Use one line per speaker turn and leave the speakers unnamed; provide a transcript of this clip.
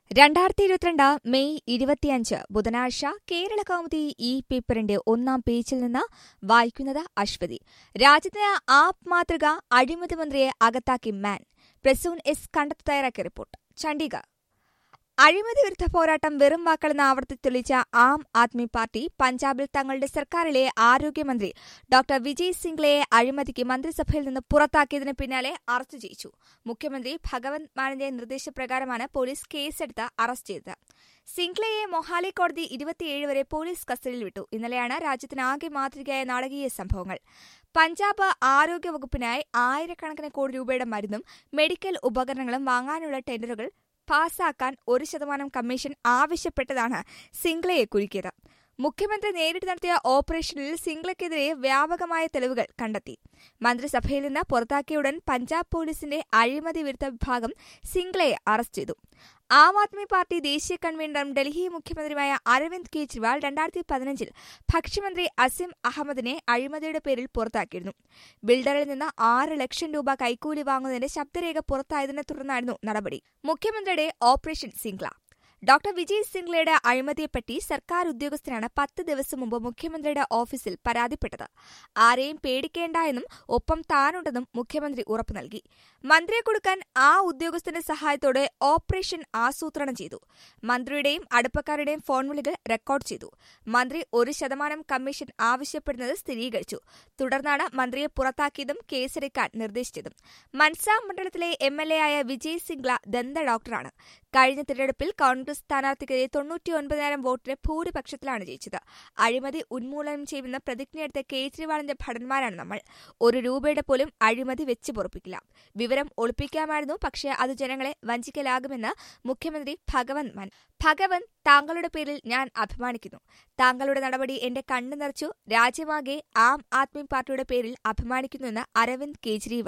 2022 May 25 ബുധനാഴ്ച കേരള കൗമുദി ഈ പേപ്പറിന്റെ ഒന്നാം പേജിൽ നിന്ന് വായിക്കുന്നത് അശ്വതി. രാജ്യത്തിന് ആപ്പ് മാതൃക അഴിമതി മന്ത്രിയെ അകത്താക്കി മാൻ. പ്രസൂൺ എസ് കണ്ടത്ത് തയ്യാറാക്കിയ റിപ്പോർട്ട്. ചണ്ഡീഗഡ്. അഴിമതി വിരുദ്ധ പോരാട്ടം വെറും വാക്കളെന്ന് ആവർത്തി തെളിയിച്ച ആം ആദ്മി പാർട്ടി പഞ്ചാബിൽ തങ്ങളുടെ സർക്കാരിലെ ആരോഗ്യമന്ത്രി ഡോക്ടർ വിജയ് സിംഗ്ലയെ അഴിമതിക്ക് മന്ത്രിസഭയിൽ നിന്ന് പുറത്താക്കിയതിന് പിന്നാലെ അറസ്റ്റ് ചെയ്യിച്ചു. മുഖ്യമന്ത്രി ഭഗവന്ത് മാനിന്റെ നിർദ്ദേശപ്രകാരമാണ് പോലീസ് കേസെടുത്ത് അറസ്റ്റ് ചെയ്തത്. സിംഗ്ലയെ മൊഹാലി കോടതി 27 വരെ പോലീസ് കസ്റ്റഡിയിൽ വിട്ടു. ഇന്നലെയാണ് രാജ്യത്തിനാകെ മാതൃകയായ നാടകീയ സംഭവങ്ങൾ. പഞ്ചാബ് ആരോഗ്യവകുപ്പിനായി ആയിരക്കണക്കിന് കോടി രൂപയുടെ മരുന്നും മെഡിക്കൽ ഉപകരണങ്ങളും വാങ്ങാനുള്ള ടെൻഡറുകൾ പാസാക്കാൻ 1% കമ്മീഷൻ ആവശ്യപ്പെട്ടതാണ് സിംഗ്ലയെ കുരുക്കിയത്. മുഖ്യമന്ത്രി നേരിട്ട് നടത്തിയ ഓപ്പറേഷനിൽ സിംഗ്ലയ്ക്കെതിരെ വ്യാപകമായ തെളിവുകൾ കണ്ടെത്തി. മന്ത്രിസഭയിൽ നിന്ന് പുറത്താക്കിയ പഞ്ചാബ് പോലീസിന്റെ അഴിമതി വിരുദ്ധ വിഭാഗം സിംഗ്ലയെ അറസ്റ്റ് ചെയ്തു. ആം ആദ്മി പാർട്ടി ദേശീയ കൺവീനറും ഡൽഹി മുഖ്യമന്ത്രിയുമായ അരവിന്ദ് കെജ്രിവാൾ 2015 ഭക്ഷ്യമന്ത്രി അസിം അഹമ്മദിനെ അഴിമതിയുടെ പേരിൽ പുറത്താക്കിയിരുന്നു. ബിൽഡറിൽ നിന്ന് 6 ലക്ഷം രൂപ കൈക്കൂലി വാങ്ങുന്നതിന്റെ ശബ്ദരേഖ പുറത്തായതിനെ തുടർന്നായിരുന്നു നടപടി. മുഖ്യമന്ത്രിയുടെ ഓപ്പറേഷൻ സിംഗ്ല. ഡോക്ടർ വിജയ് സിംഗ്ലയുടെ അഴിമതിയെപ്പറ്റി സർക്കാർ ഉദ്യോഗസ്ഥരാണ് 10 ദിവസം മുമ്പ് മുഖ്യമന്ത്രിയുടെ ഓഫീസിൽ പരാതിപ്പെട്ടത്. ആരെയും പേടിക്കേണ്ട എന്നും ഒപ്പം താനുണ്ടെന്നും മുഖ്യമന്ത്രി ഉറപ്പു നൽകി. മന്ത്രിയെ കൊടുക്കാൻ ആ ഉദ്യോഗസ്ഥന്റെ സഹായത്തോടെ ഓപ്പറേഷൻ ആസൂത്രണം ചെയ്തു. മന്ത്രിയുടെയും അടുപ്പക്കാരുടെയും ഫോൺ വിളികൾ റെക്കോർഡ് ചെയ്തു. മന്ത്രി 1% കമ്മീഷൻ ആവശ്യപ്പെടുന്നത് സ്ഥിരീകരിച്ചു. തുടർന്നാണ് മന്ത്രിയെ പുറത്താക്കിയതും കേസെടുക്കാൻ നിർദ്ദേശിച്ചതും. മൻസ മണ്ഡലത്തിലെ MLA ആയ വിജയ് സിംഗ്ല ദന്ത ഡോക്ടറാണ്. കഴിഞ്ഞ തിരഞ്ഞെടുപ്പിൽ കോൺഗ്രസ് സ്ഥാനാർത്ഥിക്കെതിരെ 99,000 വോട്ടിന് ഭൂരിപക്ഷത്തിലാണ് ജയിച്ചത്. അഴിമതി ഉന്മൂലനം ചെയ്യുമെന്ന് പ്രതിജ്ഞയെടുത്ത കേജ്രിവാളിന്റെ ഭടന്മാരാണ് നമ്മൾ. 1 രൂപയുടെ പോലും അഴിമതി വെച്ച് പൊറുപ്പിക്കില്ല. വിവരം ഒളിപ്പിക്കാമായിരുന്നു, പക്ഷേ അത് ജനങ്ങളെ വഞ്ചിക്കലാകുമെന്ന് മുഖ്യമന്ത്രി ഭഗവന്ത് മാൻ. ഭഗവന്ത്, താങ്കളുടെ പേരിൽ ഞാൻ അഭിമാനിക്കുന്നു. താങ്കളുടെ നടപടി എന്റെ കണ്ണു നിറച്ചു. രാജ്യമാകെ ആം ആദ്മി പാർട്ടിയുടെ പേരിൽ അഭിമാനിക്കുന്നുവെന്ന് അരവിന്ദ് കെജ്രിവാൾ.